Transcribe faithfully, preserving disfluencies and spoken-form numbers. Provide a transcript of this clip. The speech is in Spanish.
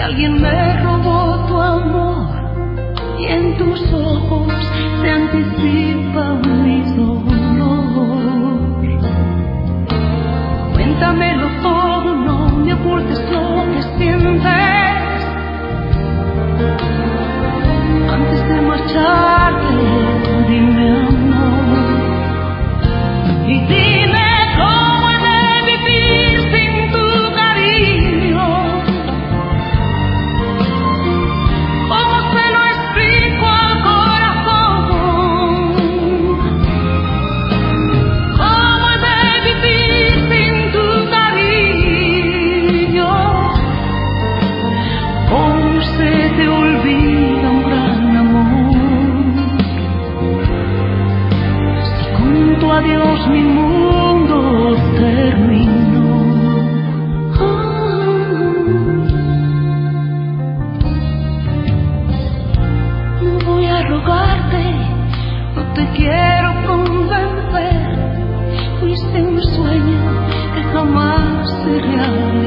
alguien me robó tu amor y en tus ojos se anticipa mi dolor. Cuéntamelo todo, no me ocultes lo que sientes. Antes de marcharte, dime amor y dime cómo he de vivir sin tu cariño. ¿Cómo se lo explico al corazón? ¿Cómo he de vivir sin tu cariño? ¿Cómo se te olvida un gran amor? Si junto a Dios mi mundo terminó. No voy a rogarte, no te quiero convencer. Fuiste un sueño que jamás se realizó.